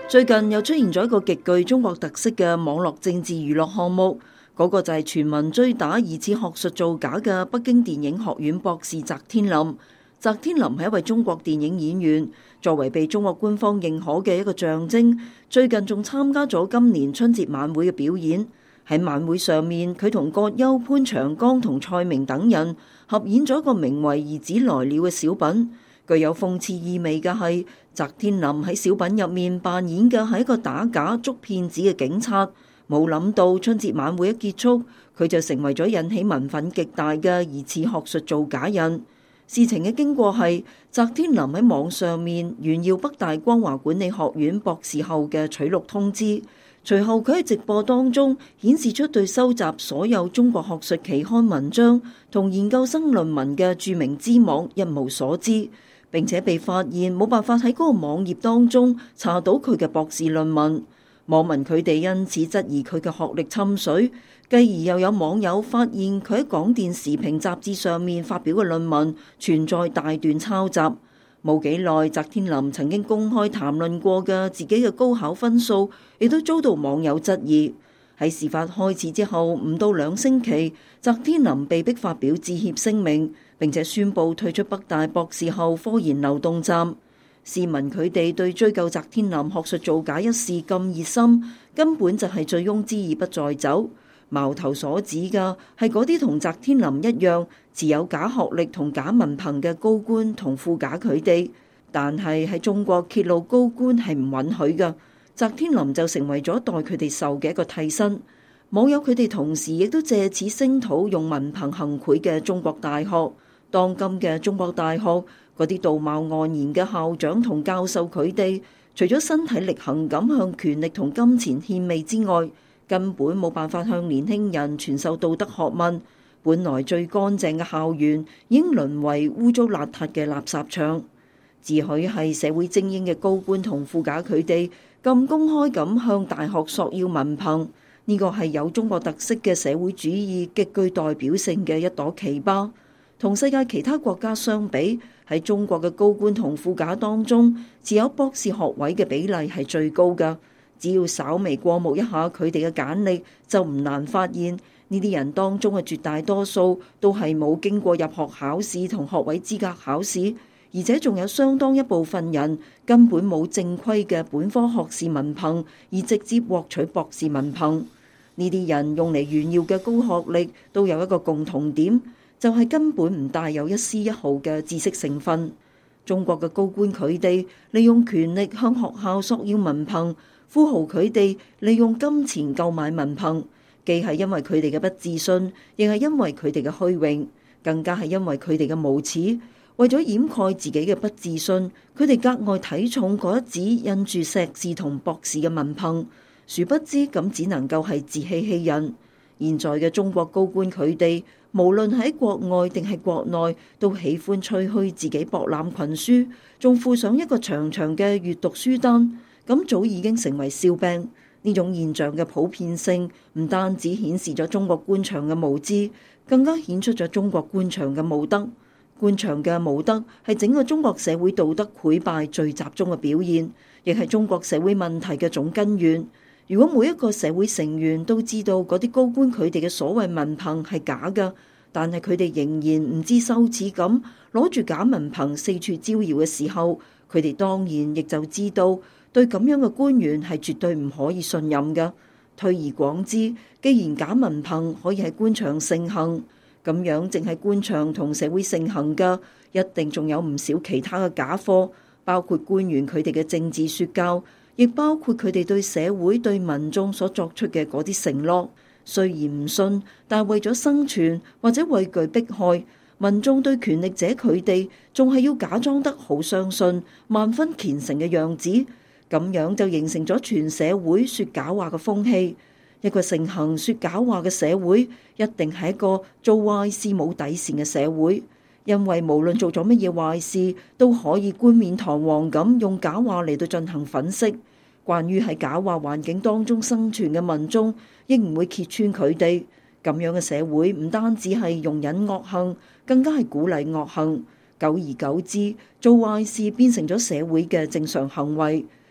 最近又出現咗一個極具中國特色嘅網絡政治娛樂項目，嗰個就係全民追打疑似學術造假嘅北京電影學院博士翟天臨。翟天臨係一位中國電影演員，作為被中國官方認可嘅一個象徵，最近仲參加咗今年春節晚會嘅表演。喺晚會上面，佢同葛優、潘長江同蔡明等人合演咗一個名為《兒子來了》嘅小品。具有諷刺意味嘅係，翟天臨喺小品入面扮演嘅係一個打假捉騙子嘅警察，冇諗到春節晚會一結束，佢就成為咗引起民憤極大嘅疑似學術造假人。事情嘅經過係，翟天臨喺網上面炫耀北大光華管理學院博士後嘅取錄通知，隨後佢喺直播當中顯示出對收集所有中國學術期刊文章同研究生論文嘅著名知網一無所知，並且被發現冇辦法喺嗰個網頁當中查到佢嘅博士論文。網民佢哋因此質疑佢嘅學歷侵水，繼而又有網友發現佢喺廣電時評雜誌上面發表嘅論文存在大段抄襲。冇幾耐，翟天臨曾經公開談論過嘅自己嘅高考分數，亦都遭到網友質疑。喺事發開始之後唔到2星期，翟天臨被迫發表致歉聲明，並且宣布退出北大博士後科研流動站。市民佢哋對追究翟天臨學術造假一事咁熱心，根本就係醉翁之意不在酒。矛頭所指嘅係嗰啲同翟天臨一樣持有假學歷同假文憑嘅高官同富賈佢哋，但係喺中國揭露高官係唔允許嘅。翟天臨就成為咗代佢哋受嘅一個替身。網友佢哋同時亦都借此聲討用文憑行賄嘅中國大學。當今嘅中國大學嗰啲道貌岸然嘅校長同教授佢哋，除咗身體力行咁向權力同金錢獻媚之外，根本冇辦法向年輕人傳授道德學問。本來最乾淨嘅校園已經淪為污糟邋遢嘅垃圾場。自詡係社會精英嘅高官同富賈佢哋咁公開咁向大學索要文憑，呢個係有中國特色嘅社會主義極具代表性嘅一朵奇葩。同世界其他國家相比，喺中國嘅高官同富賈當中，持有博士學位嘅比例係最高㗎。只要稍微過目一下佢哋嘅簡歷，就唔難發現呢啲人當中嘅絕大多數都係冇經過入學考試同學位資格考試，而且仲有相當一部分人根本冇正規嘅本科學士文憑，而直接獲取博士文憑。呢啲人用嚟炫耀嘅高學歷都有一個共同點，就係根本唔帶有一絲一毫嘅知識成分。中國嘅高官佢哋利用權力向學校索要文憑，富豪佢哋利用金錢購買文憑，既係因為佢哋嘅不自信，亦係因為佢哋嘅虛榮，更加係因為佢哋嘅無恥。為咗掩蓋自己嘅不自信，佢哋格外睇重嗰一紙印住碩士同博士嘅文憑，殊不知咁只能夠係自欺欺人。現在嘅中國高官佢哋，無論喺國外定係國內，都喜歡吹噓自己博覽群書，仲附上一個長長嘅閱讀書單，咁早已經成為笑柄。呢種現象嘅普遍性，唔單止顯示咗中國官場嘅無知，更加顯出咗中國官場嘅無德。官場嘅無德係整個中國社會道德潰敗最集中嘅表現，亦係中國社會問題嘅總根源。如果每一個社會成員都知道嗰啲高官佢哋嘅所謂文憑係假嘅，但係佢哋仍然唔知羞恥咁攞住假文憑四處招搖嘅時候，佢哋當然亦就知道對咁樣嘅官員係絕對唔可以信任嘅。退而廣之，既然假文憑可以喺官場盛行，咁樣淨係官場同社會盛行嘅，一定仲有唔少其他嘅假貨，包括官員佢哋嘅政治說教，亦包括佢哋對社會對民眾所作出嘅嗰啲承諾。雖然唔信，但係為咗生存或者畏懼迫害，民眾對權力者佢哋仲係要假裝得好相信，萬分虔誠嘅樣子，咁樣就形成咗全社會說假話嘅風氣。一個盛行說假話嘅社會，一定係一個做壞事冇底線嘅社會，因為無論做咗乜嘢壞事，都可以冠冕堂皇咁用假話嚟到進行粉飾。關於喺假話環境當中生存嘅民眾，亦唔會揭穿佢哋。咁樣嘅社會唔單止係容忍惡行，更加係鼓勵惡行。久而久之，做壞事變成咗社會嘅正常行為。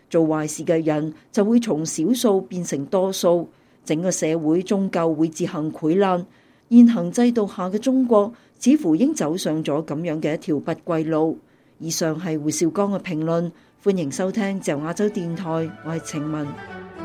做壞事嘅人就會從少數變成多數，整個社會終究會自行潰爛。現行制度下嘅中國似乎已經走上咗咁樣嘅一條不歸路。以上係胡兆剛嘅評論，歡迎收聽自由亞洲電台，我係程文。